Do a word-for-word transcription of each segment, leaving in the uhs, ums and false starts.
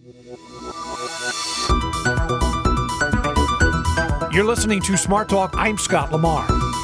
You're listening to Smart Talk. I'm Scott Lamar.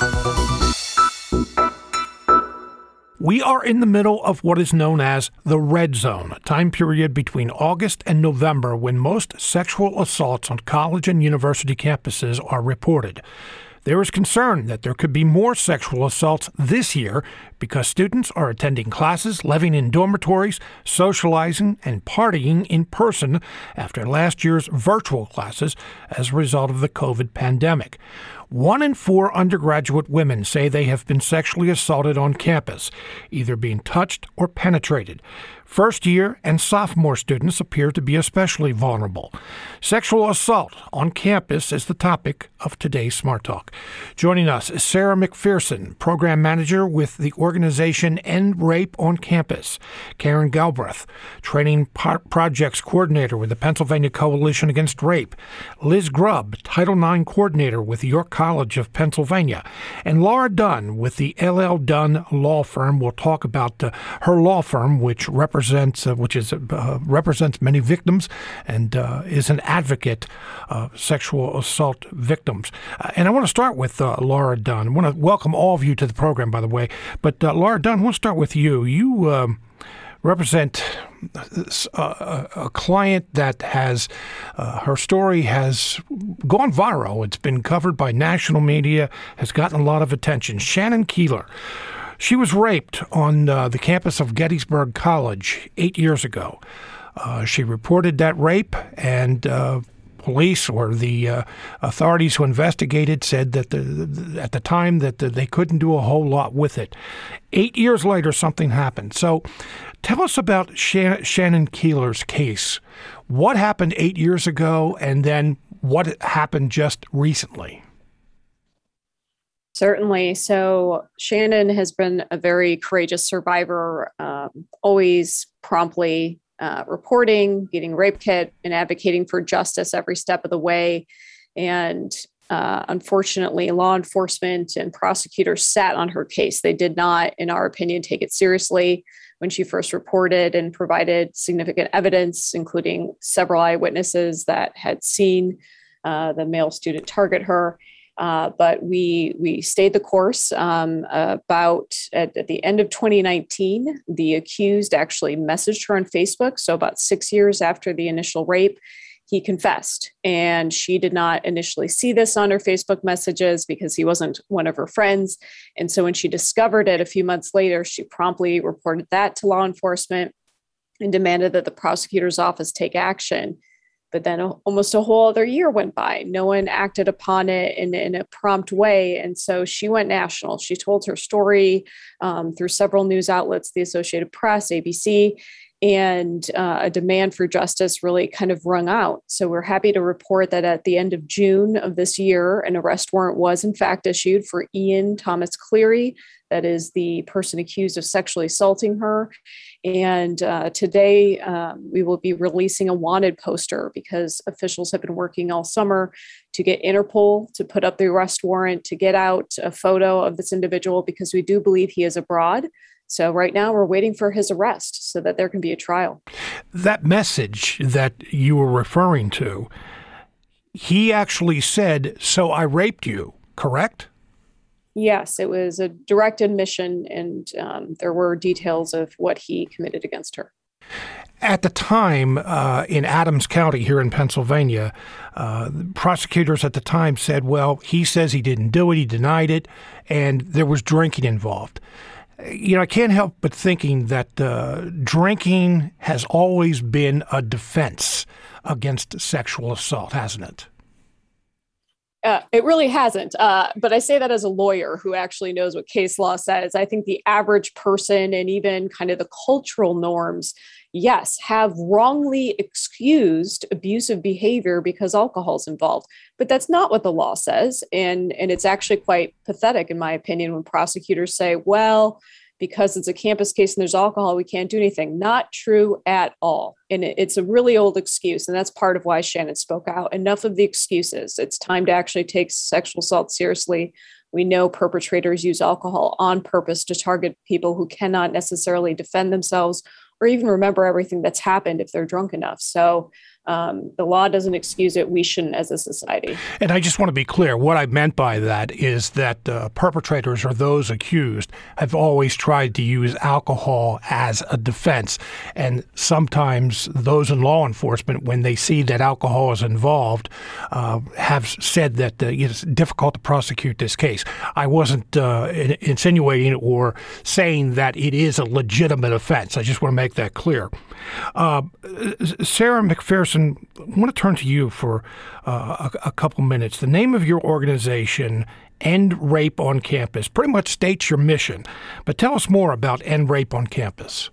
We are in the middle of what is known as the red zone, a time period between August and November when most sexual assaults on college and university campuses are reported. There is concern that there could be more sexual assaults this year because students are attending classes, living in dormitories, socializing, and partying in person after last year's virtual classes as a result of the COVID pandemic. One in four undergraduate women say they have been sexually assaulted on campus, either being touched or penetrated. First-year and sophomore students appear to be especially vulnerable. Sexual assault on campus is the topic of today's Smart Talk. Joining us is Sarah McPherson, Program Manager with the organization End Rape on Campus, Karen Galbraith, Training Pro- Projects Coordinator with the Pennsylvania Coalition Against Rape, Liz Grubb, Title nine Coordinator with York College of Pennsylvania, and Laura Dunn with the L L Dunn Law Firm. We'll talk about uh, her law firm, which represents Uh, which is uh, represents many victims and uh, is an advocate of sexual assault victims. Uh, and I want to start with uh, Laura Dunn. I want to welcome all of you to the program, by the way. But uh, Laura Dunn, I want to start with you. You um, represent a, a client that has, uh, her story has gone viral. It's been covered by national media, has gotten a lot of attention. Shannon Keeler. She was raped on uh, the campus of Gettysburg College eight years ago. Uh, she reported that rape, and uh, police or the uh, authorities who investigated said that the, the, at the time that the, they couldn't do a whole lot with it. Eight years later, something happened. So tell us about Shan- Shannon Keeler's case. What happened eight years ago, and then what happened just recently? Certainly. So Shannon has been a very courageous survivor, um, always promptly uh, reporting, getting rape kit, and advocating for justice every step of the way. And uh, unfortunately, law enforcement and prosecutors sat on her case. They did not, in our opinion, take it seriously when she first reported and provided significant evidence, including several eyewitnesses that had seen uh, the male student target her. Uh, but we we stayed the course. Um, about at, at the end of twenty nineteen, the accused actually messaged her on Facebook. So about six years after the initial rape, he confessed. And she did not initially see this on her Facebook messages because he wasn't one of her friends. And so when she discovered it a few months later, she promptly reported that to law enforcement and demanded that the prosecutor's office take action. But then a, almost a whole other year went by. No one acted upon it in, in a prompt way. And so she went national. She told her story um, through several news outlets, the Associated Press, A B C, and uh, a demand for justice really kind of rung out. So we're happy to report that at the end of June of this year, an arrest warrant was in fact issued for Ian Thomas Cleary. That is the person accused of sexually assaulting her. And uh, today um, we will be releasing a wanted poster because officials have been working all summer to get Interpol to put up the arrest warrant, to get out a photo of this individual because we do believe he is abroad. So right now we're waiting for his arrest so that there can be a trial. That message that you were referring to, he actually said, "So I raped you," correct? Yes, it was a direct admission, and um, there were details of what he committed against her. At the time, uh, in Adams County here in Pennsylvania, uh, prosecutors at the time said, well, he says he didn't do it, he denied it, and there was drinking involved. You know, I can't help but thinking that uh, drinking has always been a defense against sexual assault, hasn't it? Uh, it really hasn't. Uh, but I say that as a lawyer who actually knows what case law says. I think the average person and even kind of the cultural norms, yes, have wrongly excused abusive behavior because alcohol is involved. But that's not what the law says. And, and it's actually quite pathetic, in my opinion, when prosecutors say, well, because it's a campus case and there's alcohol, we can't do anything. Not true at all. And it, it's a really old excuse. And that's part of why Shannon spoke out. Enough of the excuses. It's time to actually take sexual assault seriously. We know perpetrators use alcohol on purpose to target people who cannot necessarily defend themselves or even remember everything that's happened if they're drunk enough. So um, the law doesn't excuse it. We shouldn't as a society. And I just want to be clear. What I meant by that is that uh, perpetrators or those accused have always tried to use alcohol as a defense. And sometimes those in law enforcement, when they see that alcohol is involved, uh, have said that uh, it's difficult to prosecute this case. I wasn't uh, in- insinuating or saying that it is a legitimate offense. I just want to make that clear. Uh, Sarah McPherson, I want to turn to you for uh, a, a couple minutes. The name of your organization, End Rape on Campus, pretty much states your mission. But tell us more about End Rape on Campus.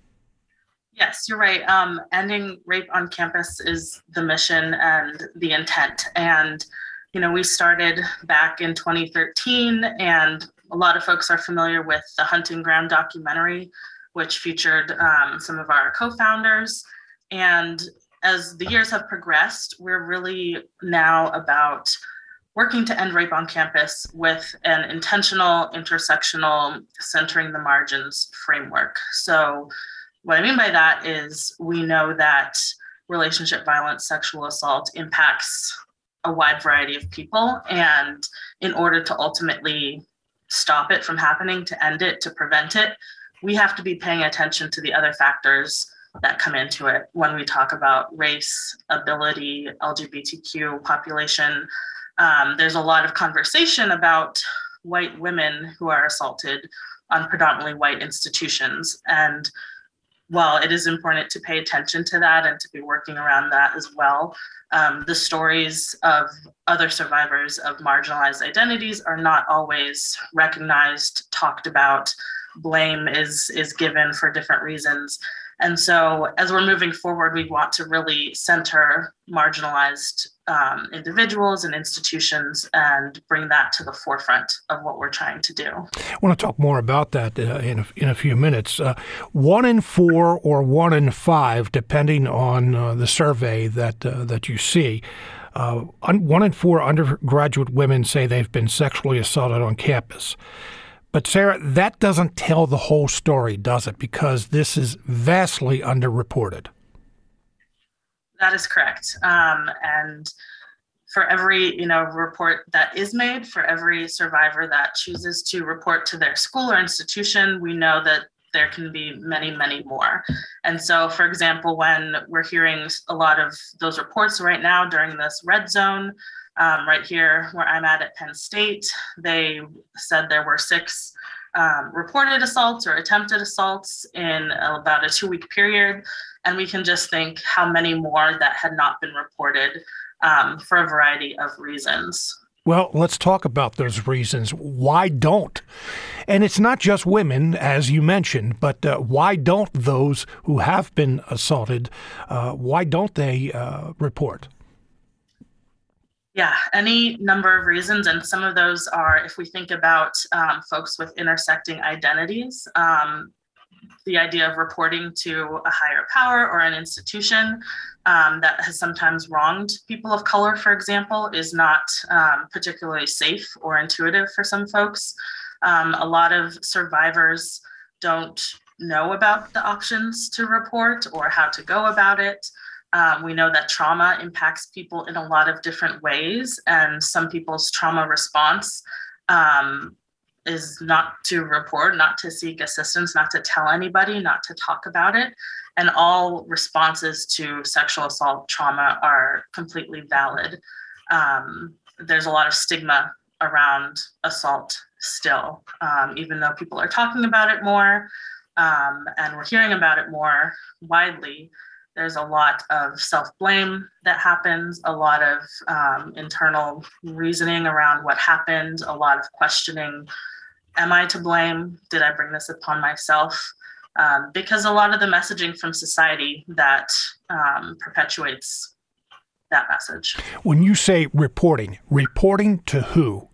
Yes, you're right. Um, ending rape on campus is the mission and the intent. And, you know, we started back in twenty thirteen, and a lot of folks are familiar with the Hunting Ground documentary, which featured um, some of our co-founders. And as the years have progressed, we're really now about working to end rape on campus with an intentional, intersectional, centering the margins framework. So what I mean by that is we know that relationship violence, sexual assault impacts a wide variety of people. And in order to ultimately stop it from happening, to end it, to prevent it, we have to be paying attention to the other factors that come into it when we talk about race, ability, L G B T Q population. Um, there's a lot of conversation about white women who are assaulted on predominantly white institutions. And while it is important to pay attention to that and to be working around that as well, um, the stories of other survivors of marginalized identities are not always recognized, talked about. Blame is, is given for different reasons. And so as we're moving forward, we want to really center marginalized um, individuals and institutions and bring that to the forefront of what we're trying to do. I want to talk more about that uh, in, a, in a few minutes. Uh, one in four or one in five, depending on uh, the survey that uh, that you see, uh, one in four undergraduate women say they've been sexually assaulted on campus. But Sarah, that doesn't tell the whole story, does it? Because this is vastly underreported. That is correct. Um, and for every, you know, report that is made, for every survivor that chooses to report to their school or institution, we know that there can be many, many more. And so, for example, when we're hearing a lot of those reports right now during this red zone, Um, right here where I'm at at Penn State, they said there were six um, reported assaults or attempted assaults in about a two-week period. And we can just think how many more that had not been reported um, for a variety of reasons. Well, let's talk about those reasons. Why don't? And it's not just women, as you mentioned, but uh, why don't those who have been assaulted, uh, why don't they uh, report? Yeah, any number of reasons. And some of those are, if we think about um, folks with intersecting identities, um, the idea of reporting to a higher power or an institution um, that has sometimes wronged people of color, for example, is not um, particularly safe or intuitive for some folks. Um, a lot of survivors don't know about the options to report or how to go about it. Um, we know that trauma impacts people in a lot of different ways, and some people's trauma response um, is not to report, not to seek assistance, not to tell anybody, not to talk about it. And all responses to sexual assault trauma are completely valid. Um, there's a lot of stigma around assault still, um, even though people are talking about it more um, and we're hearing about it more widely. There's a lot of self-blame that happens, a lot of um, internal reasoning around what happened, a lot of questioning. Am I to blame? Did I bring this upon myself? Um, because a lot of the messaging from society that um, perpetuates that message. When you say reporting, reporting to who?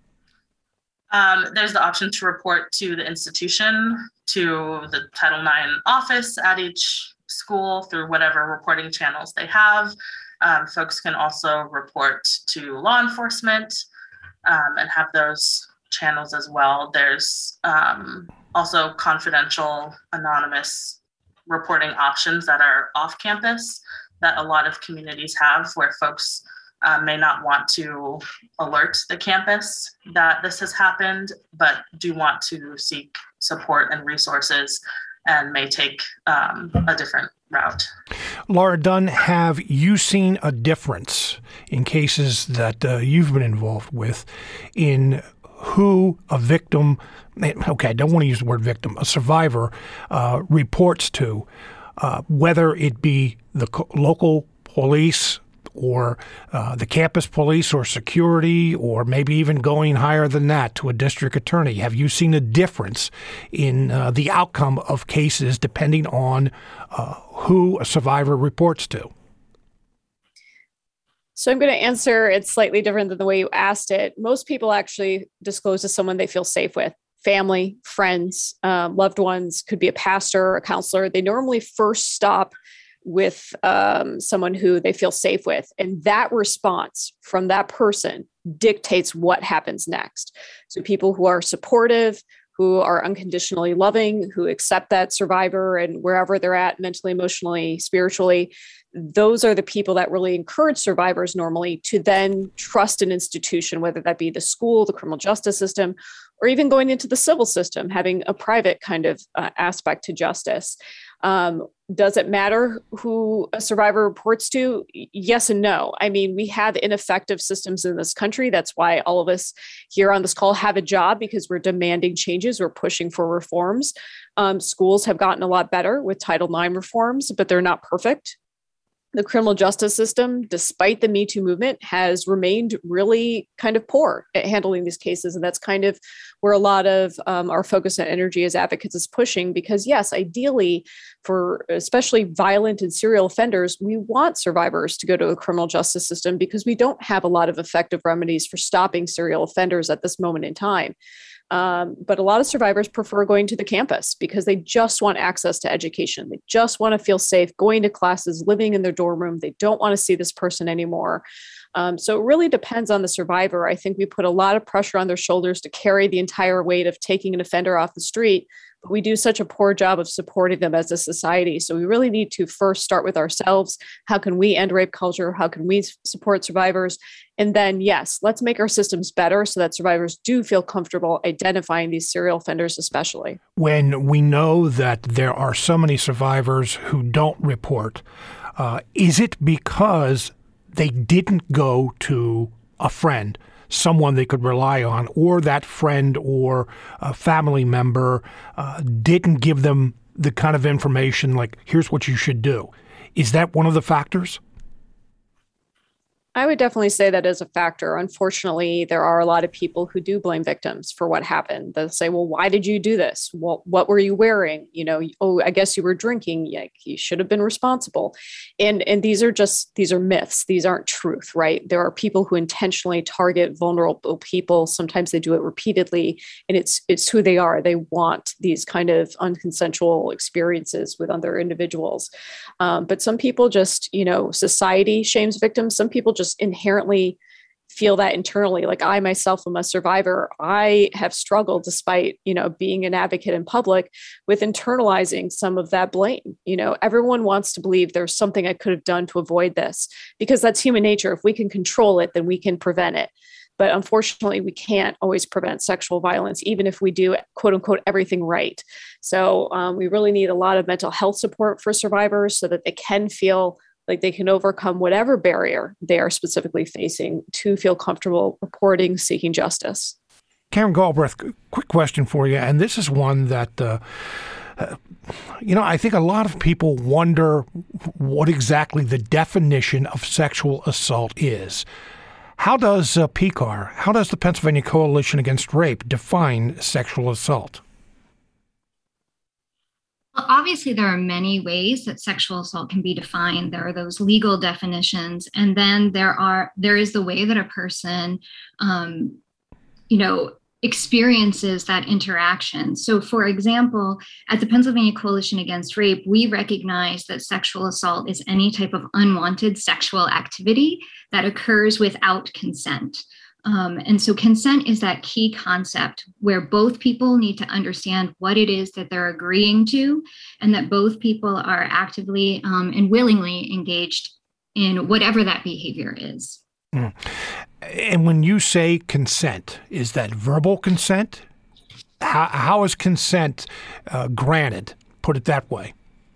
Um, there's the option to report to the institution, to the Title nine office at each school through whatever reporting channels they have. Um, folks can also report to law enforcement um, and have those channels as well. There's um, also confidential, anonymous reporting options that are off campus that a lot of communities have, where folks uh, may not want to alert the campus that this has happened, but do want to seek support and resources and may take um, a different route. Laura Dunn, have you seen a difference in cases that uh, you've been involved with in who a victim, okay, I don't want to use the word victim, a survivor uh, reports to, uh, whether it be the co- local police or uh, the campus police or security, or maybe even going higher than that to a district attorney? Have you seen a difference in uh, the outcome of cases depending on uh, who a survivor reports to? So I'm going to answer it slightly different than the way you asked it. Most people actually disclose to someone they feel safe with. Family, friends, um, loved ones, could be a pastor, a counselor. They normally first stop with um, someone who they feel safe with. And that response from that person dictates what happens next. So people who are supportive, who are unconditionally loving, who accept that survivor and wherever they're at mentally, emotionally, spiritually, those are the people that really encourage survivors normally to then trust an institution, whether that be the school, the criminal justice system, or even going into the civil system, having a private kind of uh, aspect to justice. Um, does it matter who a survivor reports to? Yes and no. I mean, we have ineffective systems in this country. That's why all of us here on this call have a job, because we're demanding changes. We're pushing for reforms. Um, schools have gotten a lot better with Title nine reforms, but they're not perfect. The criminal justice system, despite the Me Too movement, has remained really kind of poor at handling these cases. And that's kind of where a lot of um, our focus and energy as advocates is pushing, because yes, ideally for especially violent and serial offenders, we want survivors to go to a criminal justice system because we don't have a lot of effective remedies for stopping serial offenders at this moment in time. Um, but a lot of survivors prefer going to the campus because they just want access to education. They just want to feel safe going to classes, living in their dorm room. They don't want to see this person anymore. Um, so it really depends on the survivor. I think we put a lot of pressure on their shoulders to carry the entire weight of taking an offender off the street, but we do such a poor job of supporting them as a society. So we really need to first start with ourselves. How can we end rape culture? How can we support survivors? And then, yes, let's make our systems better so that survivors do feel comfortable identifying these serial offenders, especially. When we know that there are so many survivors who don't report, uh, is it because they didn't go to a friend, someone they could rely on, or that friend or a family member uh, didn't give them the kind of information like, here's what you should do? Is that one of the factors? I would definitely say that is a factor. Unfortunately, there are a lot of people who do blame victims for what happened. They'll say, well, why did you do this? Well, what were you wearing? You know, oh, I guess you were drinking. Like, you should have been responsible. And, and these are just, these are myths. These aren't truth, right? There are people who intentionally target vulnerable people. Sometimes they do it repeatedly, and it's, it's who they are. They want these kind of unconsensual experiences with other individuals. Um, but some people just, you know, society shames victims. Some people just inherently feel that internally. Like, I myself am a survivor. I have struggled, despite, you know, being an advocate in public, with internalizing some of that blame. You know, everyone wants to believe there's something I could have done to avoid this, because that's human nature. If we can control it, then we can prevent it. But unfortunately, we can't always prevent sexual violence, even if we do, quote unquote, everything right. So um, we really need a lot of mental health support for survivors so that they can feel like they can overcome whatever barrier they are specifically facing to feel comfortable reporting, seeking justice. Karen Galbraith, quick question for you. And this is one that, uh, uh, you know, I think a lot of people wonder what exactly the definition of sexual assault is. How does uh, P C A R, how does the Pennsylvania Coalition Against Rape define sexual assault? Well, obviously, there are many ways that sexual assault can be defined. There are those legal definitions, and then there are there is the way that a person, um, you know, experiences that interaction. So, for example, at the Pennsylvania Coalition Against Rape, we recognize that sexual assault is any type of unwanted sexual activity that occurs without consent. Um, and so consent is that key concept where both people need to understand what it is that they're agreeing to, and that both people are actively um, and willingly engaged in whatever that behavior is. Mm. And when you say consent, is that verbal consent? How, how is consent uh, granted? Put it that way.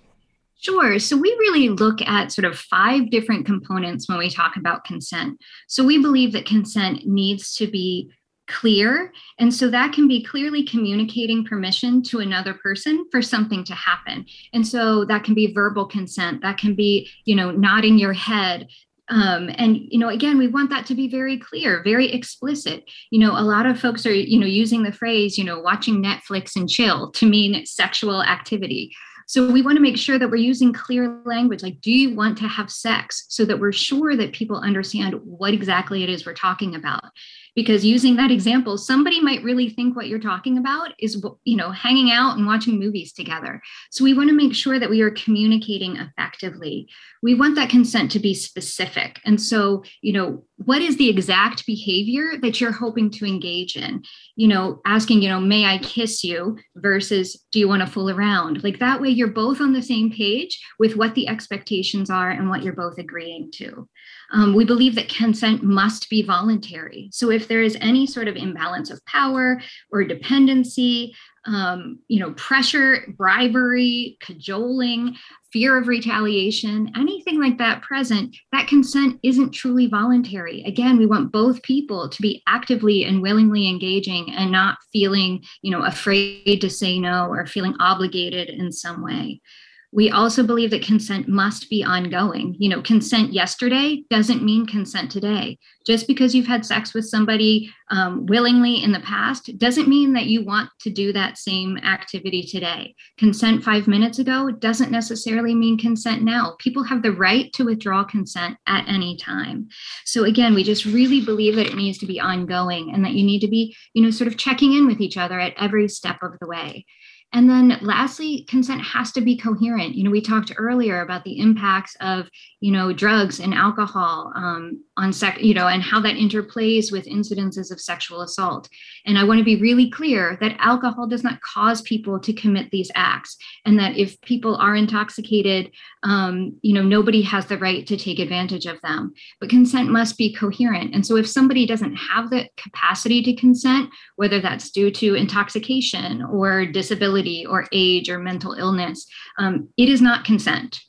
Sure. So we really look at sort of five different components when we talk about consent. So we believe that consent needs to be clear. And so that can be clearly communicating permission to another person for something to happen. And so that can be verbal consent. That can be, you know, nodding your head. Um, and, you know, again, we want that to be very clear, very explicit. You know, a lot of folks are, you know, using the phrase, you know, watching Netflix and chill to mean sexual activity. So we want to make sure that we're using clear language, like, do you want to have sex? So that we're sure that people understand what exactly it is we're talking about. Because using that example, somebody might really think what you're talking about is, you know, hanging out and watching movies together. So we want to make sure that we are communicating effectively. We want that consent to be specific. And so, you know, what is the exact behavior that you're hoping to engage in? You know, asking, you know, may I kiss you versus do you want to fool around? Like that way you're both on the same page with what the expectations are and what you're both agreeing to. Um, we believe that consent must be voluntary. So if there is any sort of imbalance of power or dependency, um, you know, pressure, bribery, cajoling, fear of retaliation, anything like that present, that consent isn't truly voluntary. Again, we want both people to be actively and willingly engaging and not feeling, you know, afraid to say no or feeling obligated in some way. We also believe that consent must be ongoing. You know, consent yesterday doesn't mean consent today. Just because you've had sex with somebody um, willingly in the past doesn't mean that you want to do that same activity today. Consent five minutes ago doesn't necessarily mean consent now. People have the right to withdraw consent at any time. So again, we just really believe that it needs to be ongoing and that you need to be, you know, sort of checking in with each other at every step of the way. And then lastly, consent has to be coherent. You know, we talked earlier about the impacts of, you know, drugs and alcohol um, on sex, you know, and how that interplays with incidences of sexual assault. And I want to be really clear that alcohol does not cause people to commit these acts, and that if people are intoxicated, um, you know, nobody has the right to take advantage of them. But consent must be coherent. And so if somebody doesn't have the capacity to consent, whether that's due to intoxication or disability, or age or mental illness, um, it is not consent.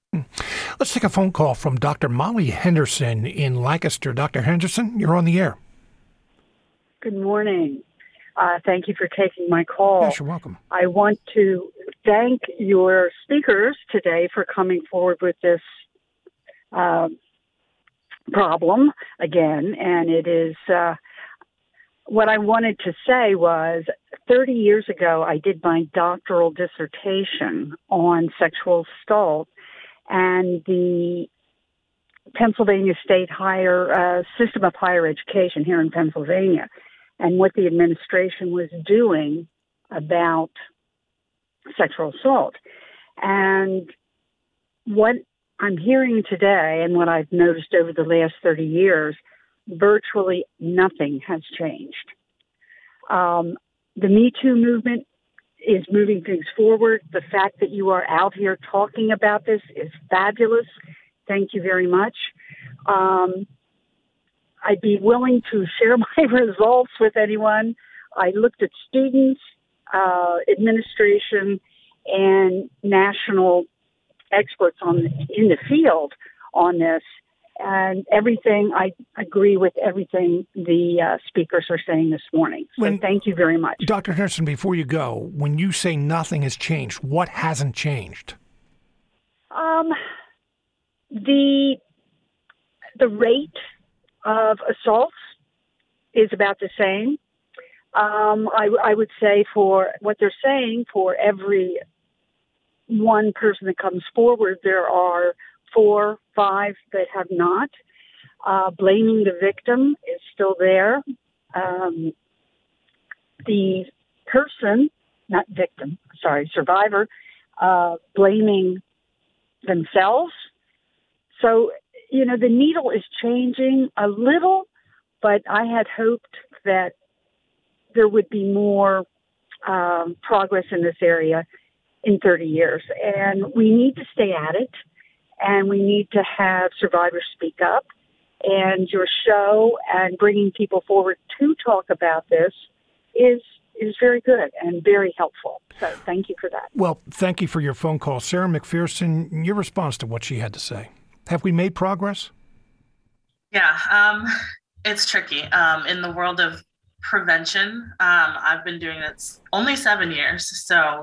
Let's take a phone call from Doctor Molly Henderson in Lancaster. Doctor Henderson, you're on the air. Good morning. Uh, thank you for taking my call. Yes, you're welcome. I want to thank your speakers today for coming forward with this uh, problem again, and it is uh, what I wanted to say was thirty years ago, I did my doctoral dissertation on sexual assault, and the Pennsylvania State Higher uh, System of Higher Education here in Pennsylvania, and what the administration was doing about sexual assault. And what I'm hearing today, and what I've noticed over the last thirty years, virtually nothing has changed. Um, the Me Too movement is moving things forward. The fact that you are out here talking about this is fabulous. Thank you very much. Um, I'd be willing to share my results with anyone. I looked at students, uh, administration, and national experts on in the field on this. And everything, I agree with everything the uh, speakers are saying this morning. So when, thank you very much. Doctor Henderson, before you go, when you say nothing has changed, what hasn't changed? Um, the the rate of assaults is about the same. Um, I, I would say for what they're saying, for every one person that comes forward, there are four, five that have not. Uh, blaming the victim is still there. Um, the person, not victim, sorry, survivor, uh, blaming themselves. So, you know, the needle is changing a little, but I had hoped that there would be more um, progress in this area in thirty years. And we need to stay at it, and we need to have survivors speak up. And your show and bringing people forward to talk about this is is very good and very helpful. So thank you for that. Well, thank you for your phone call. Sarah McPherson, your response to what she had to say. Have we made progress? Yeah, um, it's tricky. Um, in the world of prevention, um, I've been doing this only seven years. So,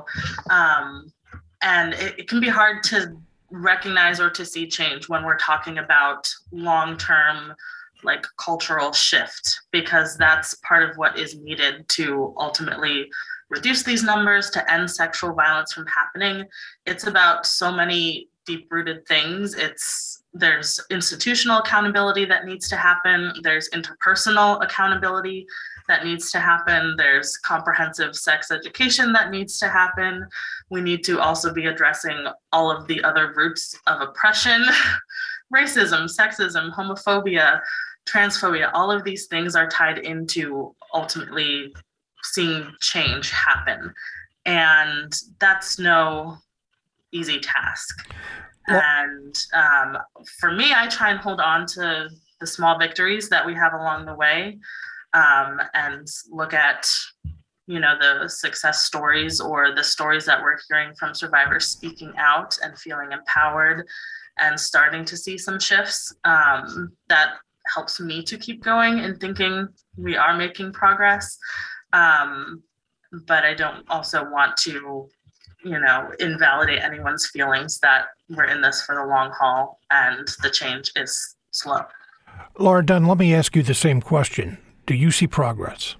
um, and it, it can be hard to recognize or to see change when we're talking about long-term, like cultural shift, because that's part of what is needed to ultimately reduce these numbers, to end sexual violence from happening. It's about so many deep-rooted things. It's there's institutional accountability that needs to happen. There's interpersonal accountability that needs to happen. There's comprehensive sex education that needs to happen. We need to also be addressing all of the other roots of oppression, racism, sexism, homophobia, transphobia. All of these things are tied into ultimately seeing change happen. And that's no easy task. Well, and um, for me, I try and hold on to the small victories that we have along the way, um, and look at, you know, the success stories or the stories that we're hearing from survivors speaking out and feeling empowered and starting to see some shifts. Um, that helps me to keep going and thinking we are making progress. Um, but I don't also want to, you know, invalidate anyone's feelings that we're in this for the long haul and the change is slow. Laura Dunn, let me ask you the same question. Do you see progress?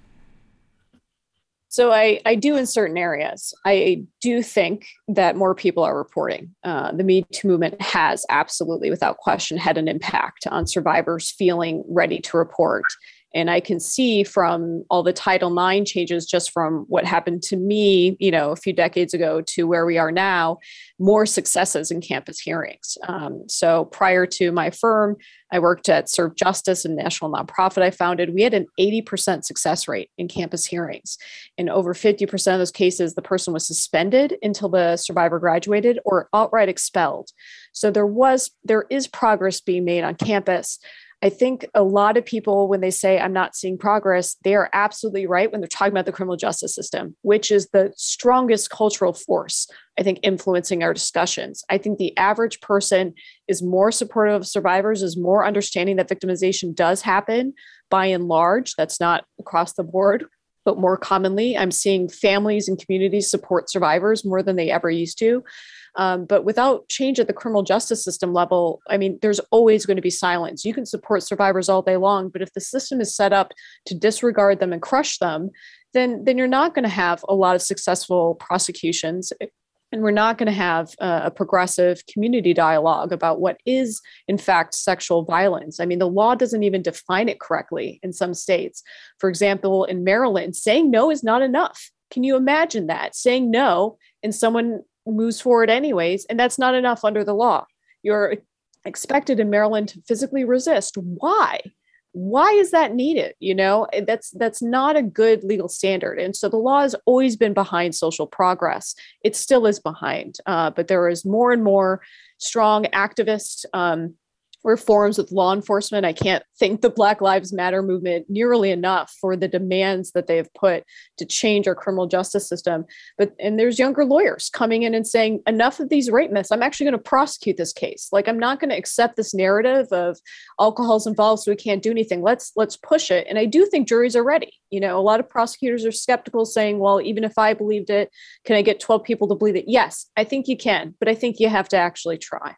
So I, I do in certain areas. I do think that more people are reporting. Uh, the Me Too movement has absolutely, without question, had an impact on survivors feeling ready to report. And I can see from all the Title nine changes, just from what happened to me, you know, a few decades ago to where we are now, more successes in campus hearings. Um, so prior to my firm, I worked at Serve Justice, a national nonprofit I founded. We had an eighty percent success rate in campus hearings. In over fifty percent of those cases, the person was suspended until the survivor graduated or outright expelled. So there was, there is progress being made on campus. I think a lot of people, when they say I'm not seeing progress, they are absolutely right when they're talking about the criminal justice system, which is the strongest cultural force, I think, influencing our discussions. I think the average person is more supportive of survivors, is more understanding that victimization does happen by and large. That's not across the board, but more commonly, I'm seeing families and communities support survivors more than they ever used to. Um, but without change at the criminal justice system level, I mean, there's always going to be silence. You can support survivors all day long, but if the system is set up to disregard them and crush them, then, then you're not going to have a lot of successful prosecutions. And we're not going to have uh, a progressive community dialogue about what is, in fact, sexual violence. I mean, the law doesn't even define it correctly in some states. For example, in Maryland, saying no is not enough. Can you imagine that? Saying no and someone moves forward anyways, and that's not enough under the law. You're expected in Maryland to physically resist. Why? Why is that needed? You know, that's that's not a good legal standard. And so the law has always been behind social progress. It still is behind, uh, but there is more and more strong activists, um, reforms with law enforcement. I can't thank the Black Lives Matter movement nearly enough for the demands that they have put to change our criminal justice system. But and there's younger lawyers coming in and saying, enough of these rape myths. I'm actually going to prosecute this case. Like, I'm not going to accept this narrative of alcohol's involved, so we can't do anything. Let's let's push it. And I do think juries are ready. You know, a lot of prosecutors are skeptical, saying, well, even if I believed it, can I get twelve people to believe it? Yes, I think you can, but I think you have to actually try.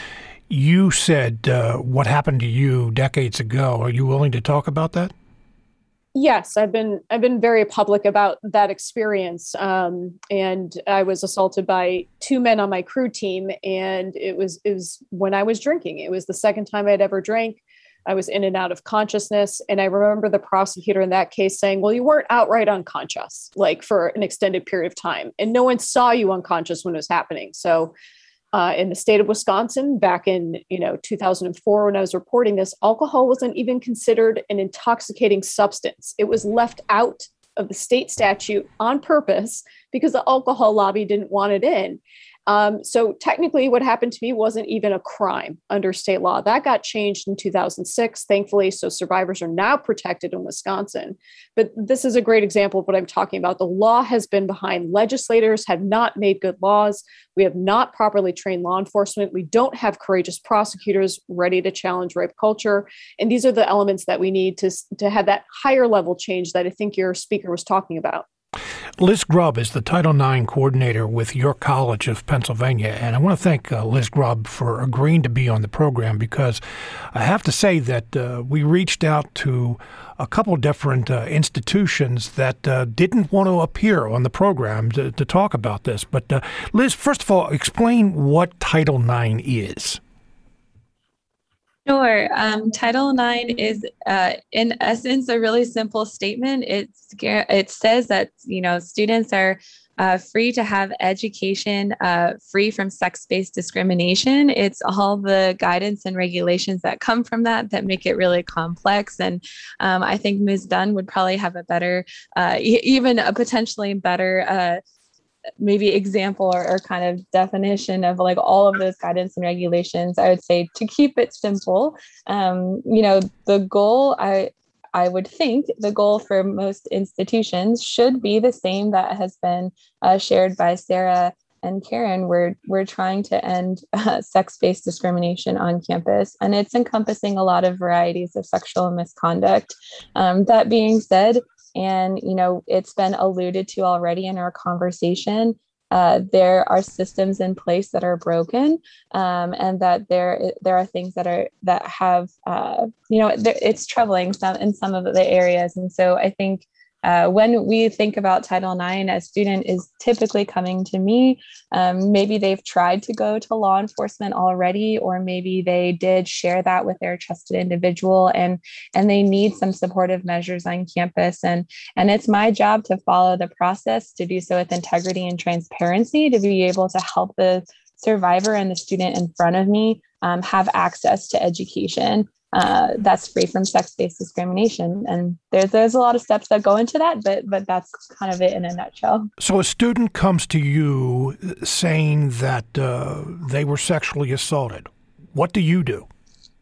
You said uh, what happened to you decades ago. Are you willing to talk about that? Yes, I've been I've been very public about that experience. Um, and I was assaulted by two men on my crew team, and it was it was when I was drinking. It was the second time I'd ever drank. I was in and out of consciousness, and I remember the prosecutor in that case saying, "Well, you weren't outright unconscious, like for an extended period of time, and no one saw you unconscious when it was happening. So." Uh, in the state of Wisconsin, back in you know two thousand four, when I was reporting this, alcohol wasn't even considered an intoxicating substance. It was left out of the state statute on purpose because the alcohol lobby didn't want it in. Um, so technically what happened to me wasn't even a crime under state law. That got changed in two thousand six, thankfully. So survivors are now protected in Wisconsin. But this is a great example of what I'm talking about. The law has been behind. Legislators have not made good laws. We have not properly trained law enforcement. We don't have courageous prosecutors ready to challenge rape culture. And these are the elements that we need to, to have that higher level change that I think your speaker was talking about. Liz Grubb is the Title nine coordinator with York College of Pennsylvania, and I want to thank uh, Liz Grubb for agreeing to be on the program, because I have to say that uh, we reached out to a couple different uh, institutions that uh, didn't want to appear on the program to, to talk about this. But uh, Liz, first of all, explain what Title nine is. Sure. Um, Title nine is, uh, in essence, a really simple statement. It's, it says that, you know, students are uh, free to have education uh, free from sex-based discrimination. It's all the guidance and regulations that come from that that make it really complex. And um, I think Miz Dunn would probably have a better, uh, e- even a potentially better uh, maybe example or, or kind of definition of like all of those guidance and regulations. I would say, to keep it simple, um, you know, the goal, I I would think the goal for most institutions should be the same that has been uh, shared by Sarah and Karen. We're, we're trying to end uh, sex-based discrimination on campus, and it's encompassing a lot of varieties of sexual misconduct. Um, that being said, and, you know, it's been alluded to already in our conversation, uh, there are systems in place that are broken, um, and that there there are things that are that have, uh, you know, it's troubling some in some of the areas. And so I think Uh, when we think about Title nine, a student is typically coming to me. Um, maybe they've tried to go to law enforcement already, or maybe they did share that with their trusted individual, and and they need some supportive measures on campus. And, and it's my job to follow the process, to do so with integrity and transparency, to be able to help the survivor and the student in front of me um, have access to education Uh, that's free from sex-based discrimination. And there's there's a lot of steps that go into that, but but that's kind of it in a nutshell. So a student comes to you saying that uh, they were sexually assaulted. What do you do?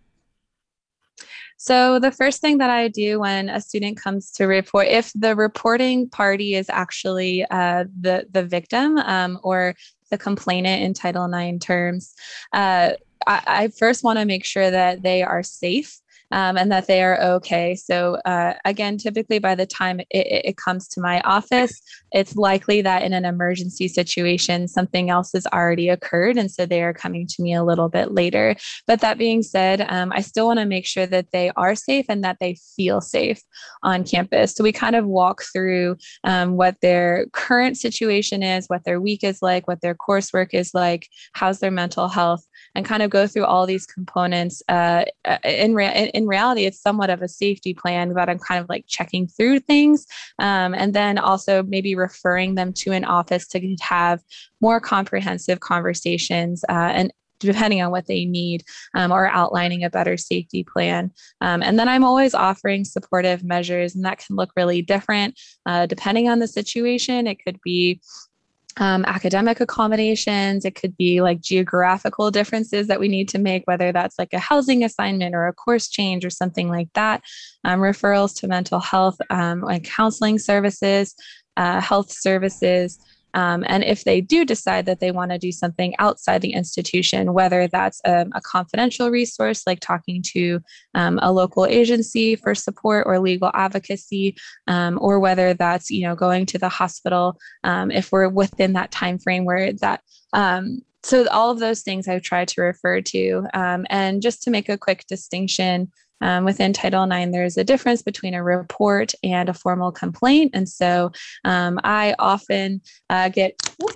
So the first thing that I do when a student comes to report, if the reporting party is actually uh, the, the victim um, or the complainant in Title nine terms, uh, I, I first want to make sure that they are safe um, and that they are okay. So uh, again, typically by the time it, it comes to my office, it's likely that in an emergency situation, something else has already occurred. And so they are coming to me a little bit later. But that being said, um, I still want to make sure that they are safe and that they feel safe on campus. So we kind of walk through um, what their current situation is, what their week is like, what their coursework is like, how's their mental health, and kind of go through all these components. Uh, in, rea- in reality, it's somewhat of a safety plan, but I'm kind of like checking through things. Um, and then also maybe referring them to an office to have more comprehensive conversations uh, and depending on what they need, um, or outlining a better safety plan. Um, and then I'm always offering supportive measures, and that can look really different uh, depending on the situation. It could be Um, academic accommodations. It could be like geographical differences that we need to make, whether that's like a housing assignment or a course change or something like that. Um, referrals to mental health um, and counseling services, uh, health services. Um, and if they do decide that they want to do something outside the institution, whether that's a, a confidential resource, like talking to um, a local agency for support or legal advocacy, um, or whether that's, you know, going to the hospital, um, if we're within that time frame where that, um, so all of those things I've tried to refer to. Um, and just to make a quick distinction, Um, within Title nine, there's a difference between a report and a formal complaint. And so um, I often uh, get,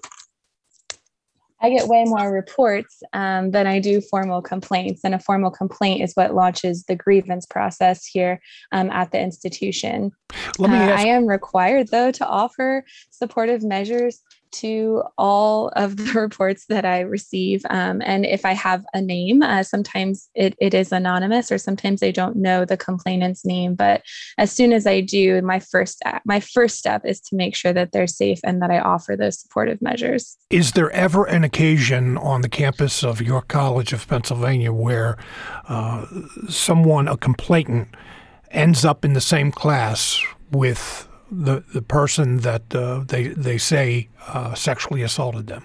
I get way more reports um, than I do formal complaints. And a formal complaint is what launches the grievance process here um, at the institution. Let me uh, ask- I am required, though, to offer supportive measures to all of the reports that I receive. Um, and if I have a name, uh, sometimes it, it is anonymous, or sometimes I don't know the complainant's name. But as soon as I do, my first my first step is to make sure that they're safe and that I offer those supportive measures. Is there ever an occasion on the campus of York College of Pennsylvania where uh, someone, a complainant, ends up in the same class with the the person that uh, they they say uh, sexually assaulted them?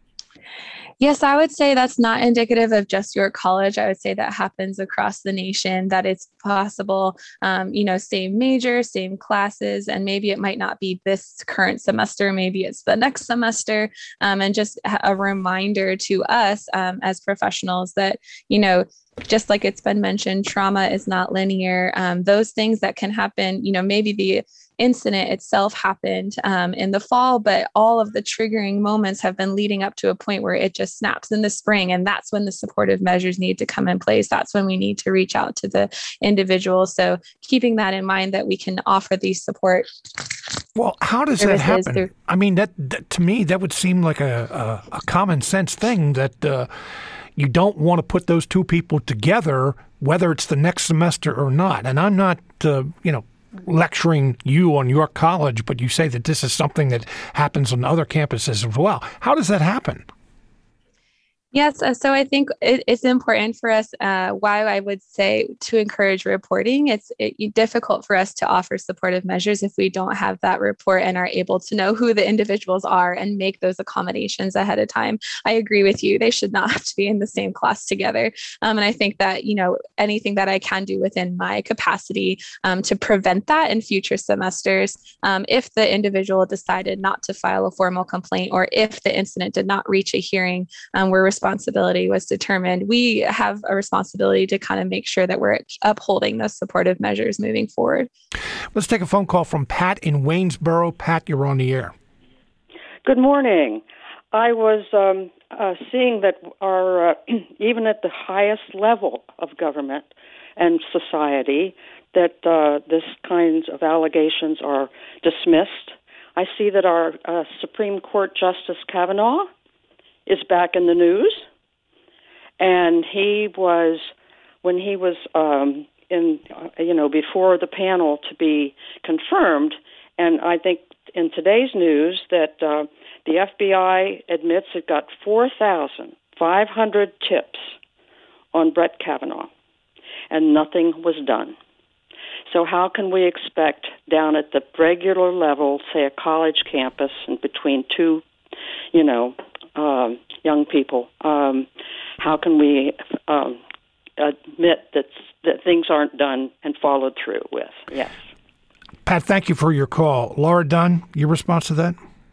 Yes, I would say that's not indicative of just York College. I would say that happens across the nation, that it's possible, um, you know, same major, same classes, and maybe it might not be this current semester, maybe it's the next semester. Um, and just a reminder to us um, as professionals that, you know, just like it's been mentioned, trauma is not linear. Um, those things that can happen, you know, maybe the incident itself happened um, in the fall, but all of the triggering moments have been leading up to a point where it just snaps in the spring. And that's when the supportive measures need to come in place. That's when we need to reach out to the individual. So keeping that in mind, that we can offer these support. Well, how does that happen? Through- I mean, that, that to me, that would seem like a, a, a common sense thing that uh, you don't want to put those two people together, whether it's the next semester or not. And I'm not, uh, you know, lecturing you on York College, but you say that this is something that happens on other campuses as well. How does that happen? Yes, uh, so I think it, it's important for us, uh, why I would say to encourage reporting. It's it, difficult for us to offer supportive measures if we don't have that report and are able to know who the individuals are and make those accommodations ahead of time. I agree with you. They should not have to be in the same class together. Um, and I think that, you know, anything that I can do within my capacity um, to prevent that in future semesters, um, if the individual decided not to file a formal complaint, or if the incident did not reach a hearing um, where responsibility was determined, we have a responsibility to kind of make sure that we're upholding those supportive measures moving forward. Let's take a phone call from Pat in Waynesboro. Pat, you're on the air. Good morning. I was um, uh, seeing that our, uh, even at the highest level of government and society, that uh, this kinds of allegations are dismissed. I see that our uh, Supreme Court Justice Kavanaugh is back in the news, and he was, when he was um, in, uh, you know, before the panel to be confirmed, and I think in today's news that uh, the F B I admits it got four thousand five hundred tips on Brett Kavanaugh, and nothing was done. So how can we expect down at the regular level, say a college campus, and between two, you know, Um, young people, um, how can we um, admit that that things aren't done and followed through with? Yes. Pat, thank you for your call. Laura Dunn, your response to that?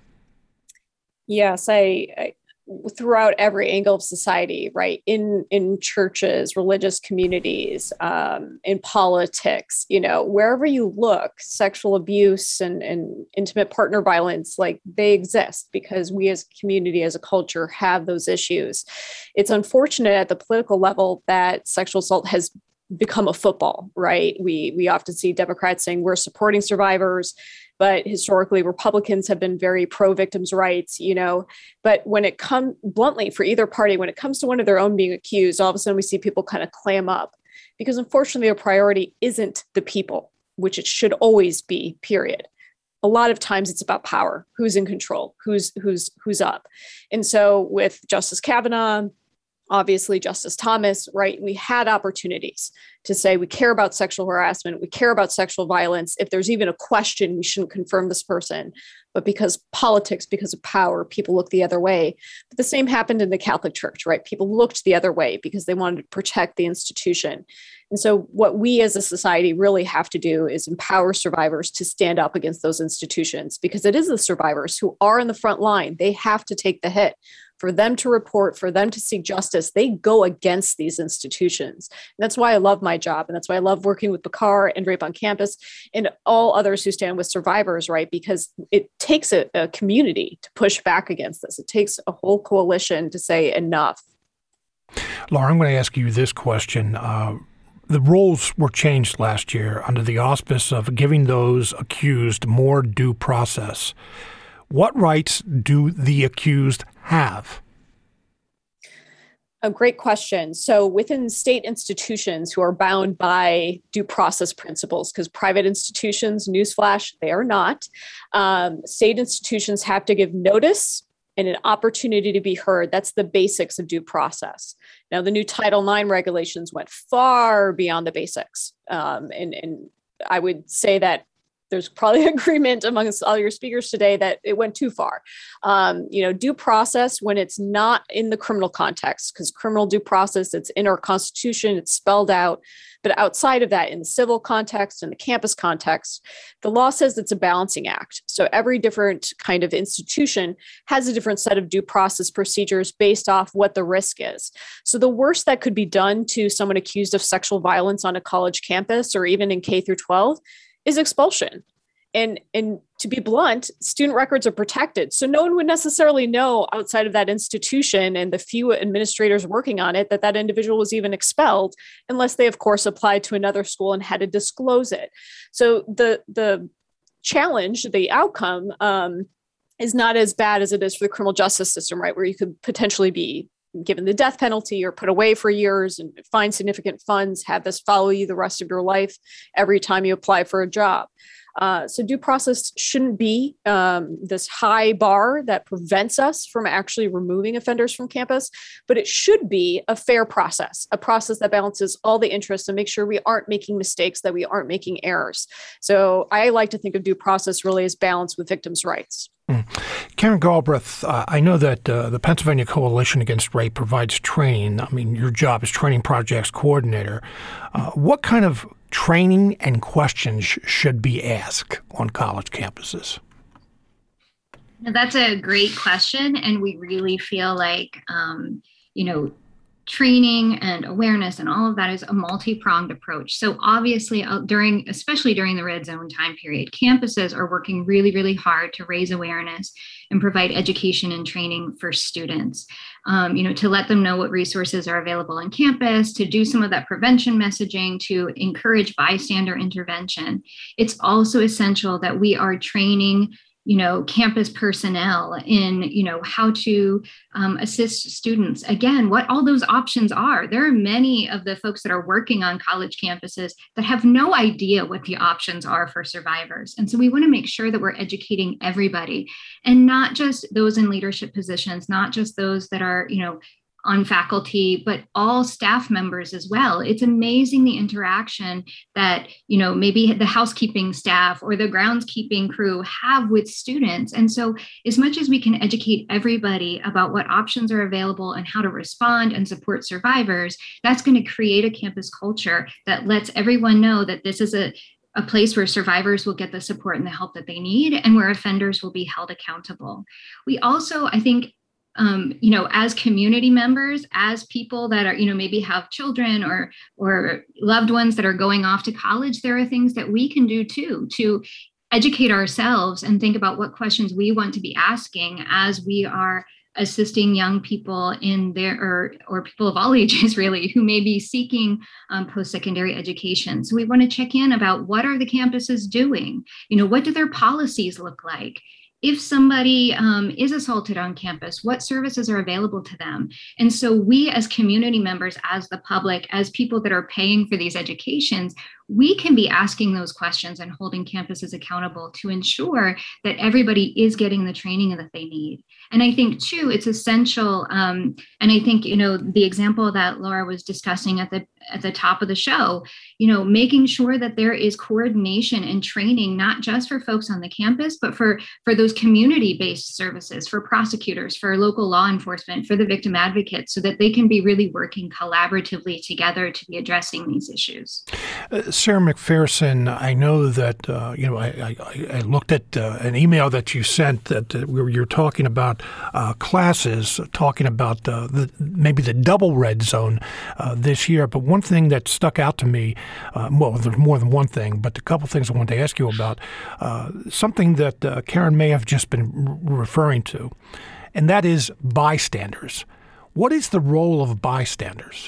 Yes, I, I throughout every angle of society, right? In in churches, religious communities, um, in politics, you know, wherever you look, sexual abuse and, and intimate partner violence, like they exist because we as a community, as a culture, have those issues. It's unfortunate at the political level that sexual assault has become a football, right? We we often see Democrats saying we're supporting survivors, but historically Republicans have been very pro victims' rights, you know. But when it comes bluntly for either party, when it comes to one of their own being accused, all of a sudden we see people kind of clam up because unfortunately their priority isn't the people, which it should always be, period. A lot of times it's about power, who's in control, who's who's who's up. And so with Justice Kavanaugh, obviously Justice Thomas, right, we had opportunities to say we care about sexual harassment, we care about sexual violence. If there's even a question, we shouldn't confirm this person. But because politics, because of power, people look the other way. But the same happened in the Catholic Church, right? People looked the other way because they wanted to protect the institution. And so what we as a society really have to do is empower survivors to stand up against those institutions, because it is the survivors who are in the front line. They have to take the hit. For them to report, for them to seek justice, they go against these institutions. And that's why I love my job. And that's why I love working with Bakar and Rape on Campus and all others who stand with survivors, right? Because it takes a, a community to push back against this. It takes a whole coalition to say enough. Laura, I'm going to ask you this question. Uh, the rules were changed last year under the auspice of giving those accused more due process. What rights do the accused have? A great question. So within state institutions who are bound by due process principles, because private institutions, newsflash, they are not, um, state institutions have to give notice and an opportunity to be heard. That's the basics of due process. Now, the new Title nine regulations went far beyond the basics. Um, and, and I would say that there's probably agreement amongst all your speakers today that it went too far. Um, you know, due process, when it's not in the criminal context, because criminal due process, it's in our Constitution, it's spelled out. But outside of that, in the civil context and the campus context, the law says it's a balancing act. So every different kind of institution has a different set of due process procedures based off what the risk is. So the worst that could be done to someone accused of sexual violence on a college campus or even in K through twelve is expulsion. And, and to be blunt, student records are protected. So no one would necessarily know outside of that institution and the few administrators working on it that that individual was even expelled, unless they, of course, applied to another school and had to disclose it. So the, the challenge, the outcome um, is not as bad as it is for the criminal justice system, right? Where you could potentially be given the death penalty or put away for years and fine significant funds, have this follow you the rest of your life every time you apply for a job. Uh, so due process shouldn't be um, this high bar that prevents us from actually removing offenders from campus, but it should be a fair process, a process that balances all the interests and make sure we aren't making mistakes, that we aren't making errors. So I like to think of due process really as balance with victims' rights. Mm. Karen Galbraith, uh, I know that uh, the Pennsylvania Coalition Against Rape provides training. I mean, your job is training projects coordinator. Uh, what kind of training and questions sh- should be asked on college campuses? Now, that's a great question. And we really feel like, um, you know, training and awareness and all of that is a multi-pronged approach. So obviously uh, during, especially during the red zone time period, campuses are working really, really hard to raise awareness and provide education and training for students, um, you know, to let them know what resources are available on campus, to do some of that prevention messaging, to encourage bystander intervention. It's also essential that we are training you know, campus personnel in, you know, how to um, assist students. Again, what all those options are. There are many of the folks that are working on college campuses that have no idea what the options are for survivors. And so we want to make sure that we're educating everybody and not just those in leadership positions, not just those that are, you know, on faculty, but all staff members as well. It's amazing the interaction that, you know, maybe the housekeeping staff or the groundskeeping crew have with students. And so as much as we can educate everybody about what options are available and how to respond and support survivors, that's going to create a campus culture that lets everyone know that this is a a place where survivors will get the support and the help that they need and where offenders will be held accountable. We also, I think, Um, you know, as community members, as people that are, you know, maybe have children or or loved ones that are going off to college, there are things that we can do too to educate ourselves and think about what questions we want to be asking as we are assisting young people in their or or people of all ages really who may be seeking um, post-secondary education. So we want to check in about what are the campuses doing? You know, what do their policies look like? If somebody um, is assaulted on campus, what services are available to them? And so we as community members, as the public, as people that are paying for these educations, we can be asking those questions and holding campuses accountable to ensure that everybody is getting the training that they need. And I think, too, it's essential. Um, and I think, you know, the example that Laura was discussing at the at the top of the show, you know, making sure that there is coordination and training, not just for folks on the campus, but for, for those community-based services, for prosecutors, for local law enforcement, for the victim advocates, so that they can be really working collaboratively together to be addressing these issues. Uh, Sarah McPherson, I know that, uh, you know, I, I, I looked at uh, an email that you sent that uh, where you're talking about uh, classes, talking about uh, the, maybe the double red zone uh, this year. But one thing that stuck out to me, uh, well, there's more than one thing, but a couple things I wanted to ask you about, uh, something that uh, Karen may have just been re- referring to, and that is bystanders. What is the role of bystanders?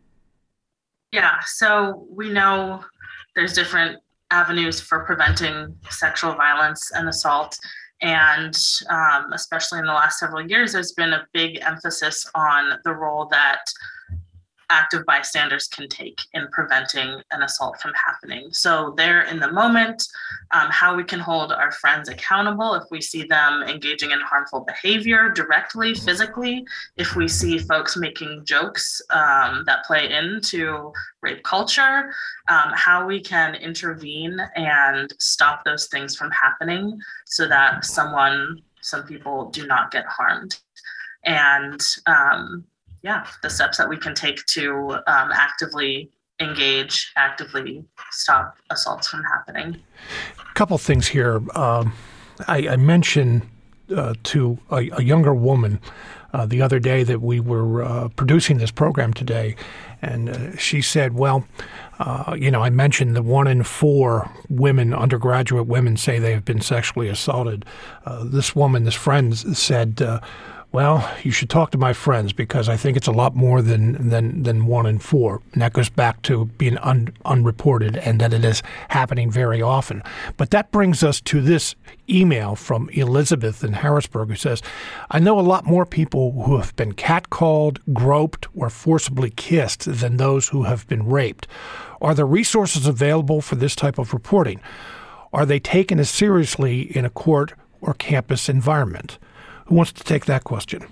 Yeah, so we know there's different avenues for preventing sexual violence and assault. And um, especially in the last several years, there's been a big emphasis on the role that active bystanders can take in preventing an assault from happening. So they're in the moment, um, how we can hold our friends accountable if we see them engaging in harmful behavior directly, physically, if we see folks making jokes um, that play into rape culture, um, how we can intervene and stop those things from happening so that someone, some people do not get harmed. And um, yeah, the steps that we can take to um, actively engage, actively stop assaults from happening. A couple things here. Um, I, I mentioned uh, to a, a younger woman uh, the other day that we were uh, producing this program today, and uh, she said, well, uh, you know, I mentioned that one in four women, undergraduate women, say they have been sexually assaulted. Uh, this woman, this friend said, uh, well, you should talk to my friends because I think it's a lot more than than, than one in four. And that goes back to being un, unreported and that it is happening very often. But that brings us to this email from Elizabeth in Harrisburg who says, I know a lot more people who have been catcalled, groped, or forcibly kissed than those who have been raped. Are there resources available for this type of reporting? Are they taken as seriously in a court or campus environment? Who wants to take that question?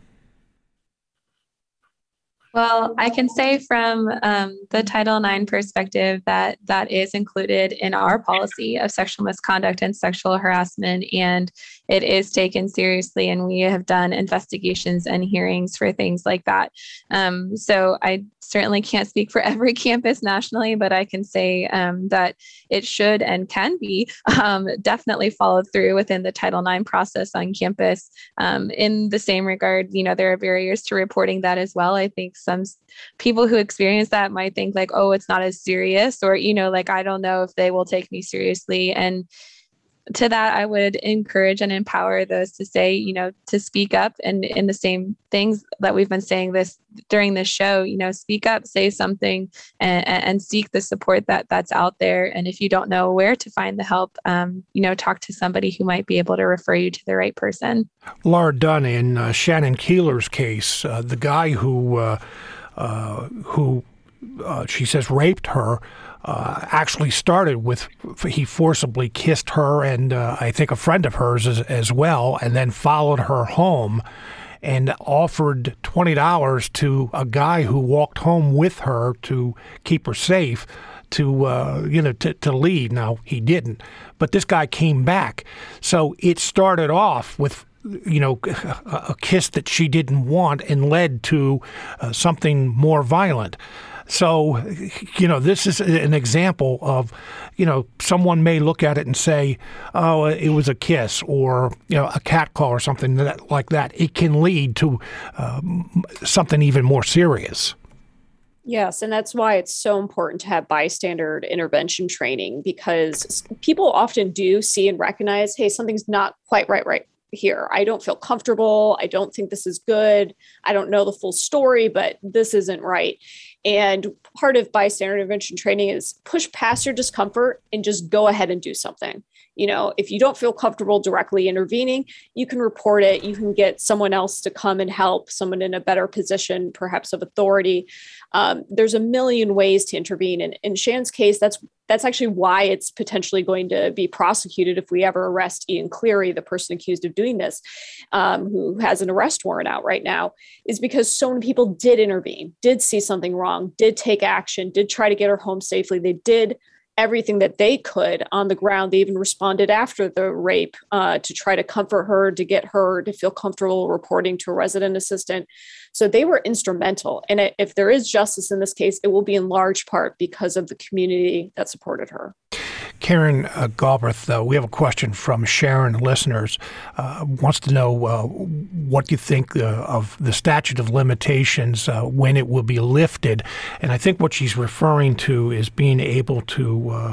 Well, I can say from um, the Title nine perspective that that is included in our policy of sexual misconduct and sexual harassment, and it is taken seriously, and we have done investigations and hearings for things like that. Um, so I certainly can't speak for every campus nationally, but I can say um, that it should and can be um, definitely followed through within the Title nine process on campus. Um, in the same regard, you know, there are barriers to reporting that as well. I think some people who experience that might think like, oh, it's not as serious, or, you know, like, I don't know if they will take me seriously. And to that, I would encourage and empower those to say, you know, to speak up, and in the same things that we've been saying this during this show, you know, speak up, say something, and, and seek the support that that's out there. And if you don't know where to find the help, um, you know, talk to somebody who might be able to refer you to the right person. Laura Dunn, in uh, Shannon Keeler's case, uh, the guy who, uh, uh, who uh, she says raped her, Uh, actually started with he forcibly kissed her and uh, I think a friend of hers as, as well, and then followed her home and offered twenty dollars to a guy who walked home with her to keep her safe to uh, you know to, to leave. Now he didn't, but this guy came back. So it started off with you know a, a kiss that she didn't want and led to uh, something more violent. So, you know, this is an example of, you know, someone may look at it and say, oh, it was a kiss or, you know, a catcall or something that, like that. It can lead to um, something even more serious. Yes, and that's why it's so important to have bystander intervention training, because people often do see and recognize, hey, something's not quite right, right here. I don't feel comfortable. I don't think this is good. I don't know the full story, but this isn't right. And part of bystander intervention training is push past your discomfort and just go ahead and do something. You know, if you don't feel comfortable directly intervening, you can report it. You can get someone else to come and help, someone in a better position, perhaps of authority. Um, there's a million ways to intervene. And in Shannon's case, that's that's actually why it's potentially going to be prosecuted if we ever arrest Ian Cleary, the person accused of doing this, um, who has an arrest warrant out right now, is because so many people did intervene, did see something wrong, did take action, did try to get her home safely. They did everything that they could on the ground. They even responded after the rape uh, to try to comfort her, to get her to feel comfortable reporting to a resident assistant. So they were instrumental. And if there is justice in this case, it will be in large part because of the community that supported her. Karen uh, Galbraith, uh, we have a question from Sharon listeners. Uh, wants to know uh, what you think uh, of the statute of limitations, uh, when it will be lifted. And I think what she's referring to is being able to uh,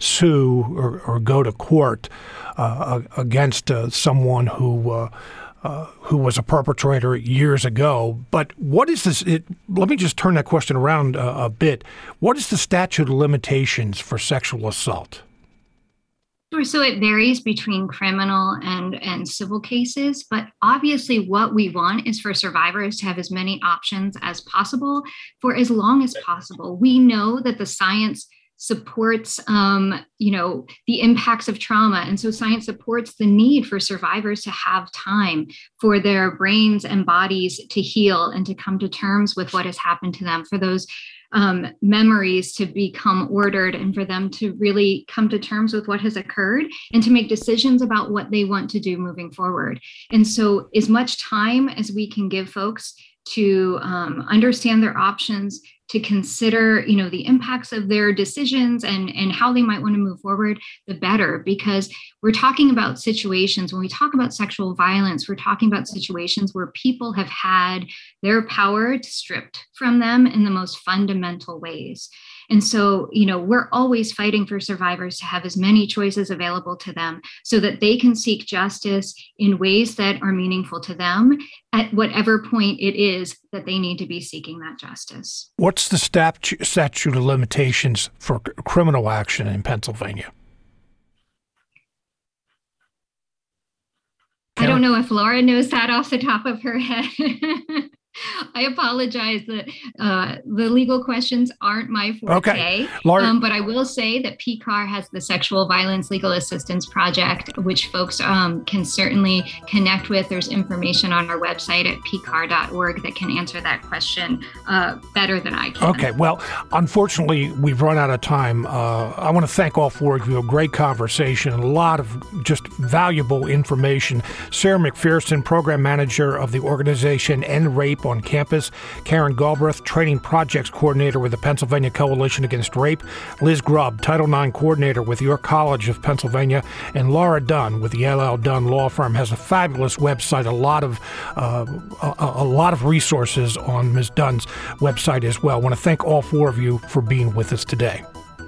sue or, or go to court uh, against uh, someone who uh, Uh, who was a perpetrator years ago. But what is this? It, let me just turn that question around uh, a bit. What is the statute of limitations for sexual assault? Sure. So it varies between criminal and, and civil cases, but obviously what we want is for survivors to have as many options as possible for as long as possible. We know that the science supports, um, you know, the impacts of trauma. And so science supports the need for survivors to have time for their brains and bodies to heal and to come to terms with what has happened to them, for those um, memories to become ordered, and for them to really come to terms with what has occurred and to make decisions about what they want to do moving forward. And so as much time as we can give folks to um, understand their options, to consider, you know, the impacts of their decisions and, and how they might want to move forward, the better, because we're talking about situations, when we talk about sexual violence, we're talking about situations where people have had their power stripped from them in the most fundamental ways. And so, you know, we're always fighting for survivors to have as many choices available to them so that they can seek justice in ways that are meaningful to them at whatever point it is that they need to be seeking that justice. What's the statute, statute of limitations for criminal action in Pennsylvania? I don't know if Laura knows that off the top of her head. I apologize that uh, the legal questions aren't my forte. Okay. Laura, um, but I will say that P C A R has the Sexual Violence Legal Assistance Project, which folks um, can certainly connect with. There's information on our website at p c a r dot org that can answer that question uh, better than I can. Okay. Well, unfortunately, we've run out of time. Uh, I want to thank all four of you. A great conversation, a lot of just valuable information. Sarah McPherson, Program Manager of the organization End Rape on Campus. Karen Galbraith, Training Projects Coordinator with the Pennsylvania Coalition Against Rape. Liz Grubb, Title nine Coordinator with York College of Pennsylvania. And Laura Dunn with the L L Dunn Law Firm has a fabulous website, a lot of uh, a, a lot of resources on Miz Dunn's website as well. I want to thank all four of you for being with us today.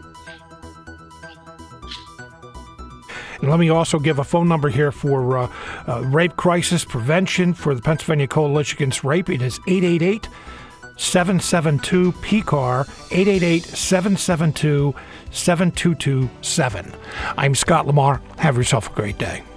And let me also give a phone number here for uh, uh, rape crisis prevention for the Pennsylvania Coalition Against Rape. It is eight eight eight, seven seven two, P C A R, eight eight eight, seven seven two, seven two two seven. I'm Scott Lamar. Have yourself a great day.